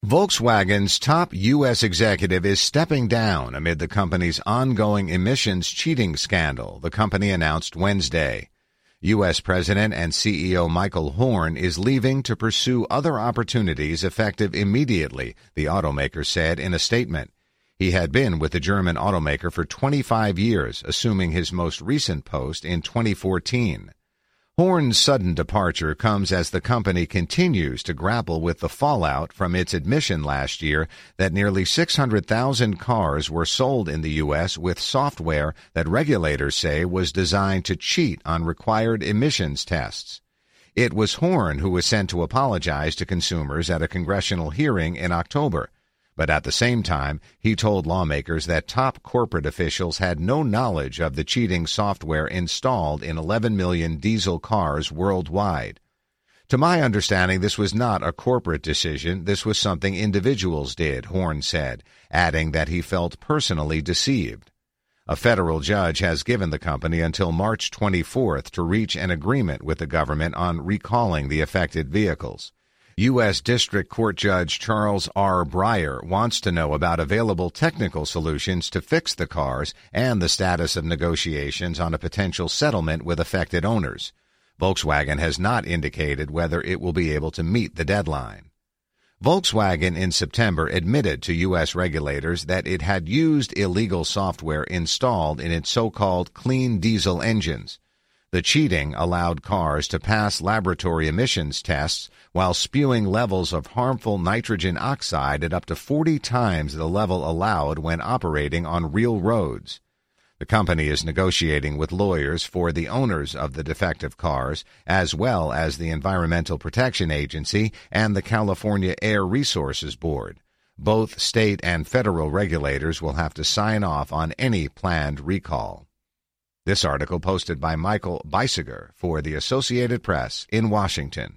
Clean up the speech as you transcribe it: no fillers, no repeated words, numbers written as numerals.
Volkswagen's top U.S. executive is stepping down amid the company's ongoing emissions cheating scandal, the company announced Wednesday. U.S. President and CEO Michael Horn is leaving to pursue other opportunities effective immediately, the automaker said in a statement. He had been with the German automaker for 25 years, assuming his most recent post in 2014. Horn's sudden departure comes as the company continues to grapple with the fallout from its admission last year that nearly 600,000 cars were sold in the U.S. with software that regulators say was designed to cheat on required emissions tests. It was Horn who was sent to apologize to consumers at a congressional hearing in October. But at the same time, he told lawmakers that top corporate officials had no knowledge of the cheating software installed in 11 million diesel cars worldwide. To my understanding, this was not a corporate decision. This was something individuals did, Horn said, adding that he felt personally deceived. A federal judge has given the company until March 24th to reach an agreement with the government on recalling the affected vehicles. U.S. District Court Judge Charles R. Breyer wants to know about available technical solutions to fix the cars and the status of negotiations on a potential settlement with affected owners. Volkswagen has not indicated whether it will be able to meet the deadline. Volkswagen in September admitted to U.S. regulators that it had used illegal software installed in its so-called clean diesel engines. The cheating allowed cars to pass laboratory emissions tests while spewing levels of harmful nitrogen oxide at up to 40 times the level allowed when operating on real roads. The company is negotiating with lawyers for the owners of the defective cars, as well as the Environmental Protection Agency and the California Air Resources Board. Both state and federal regulators will have to sign off on any planned recall. This article posted by Michael Beisiger for the Associated Press in Washington.